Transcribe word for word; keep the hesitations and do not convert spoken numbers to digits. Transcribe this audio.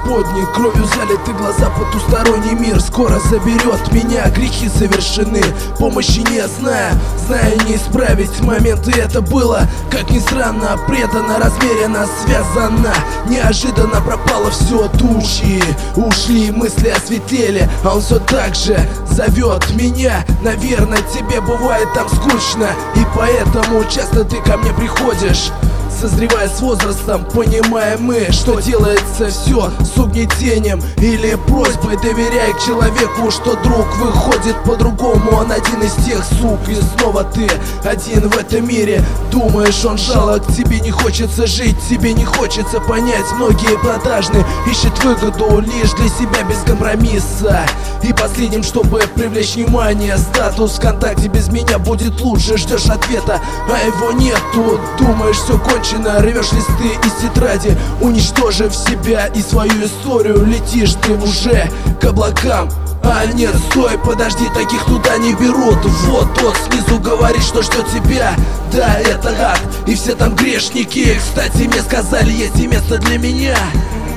Господни, кровью залиты глаза, потусторонний мир скоро заберет меня, грехи совершены, помощи не зная, зная не исправить моменты. Это было, как ни странно, предано, размеренно, связано. Неожиданно пропало все, тучи ушли, мысли осветлели, а он все так же зовет меня. Наверное, тебе бывает там скучно, и поэтому часто ты ко мне приходишь. Созревая с возрастом, понимаем мы, что делается все с угнетением или просьбой. Доверяй к человеку, что друг выходит по-другому. Он один из тех, сук, и снова ты один в этом мире. Думаешь, он жалок, тебе не хочется жить, тебе не хочется понять. Многие продажны, ищут выгоду лишь для себя без компромисса. И последним, чтобы привлечь внимание, статус ВКонтакте без меня будет лучше. Ждешь ответа, а его нету. Думаешь, все кончено, рвешь листы из тетради, уничтожив себя и свою историю. Летишь ты уже к облакам. А нет, стой, подожди, таких туда не берут. Вот тот снизу говорит, что ждет тебя. Да, это ад, и все там грешники. Кстати, мне сказали, есть и место для меня.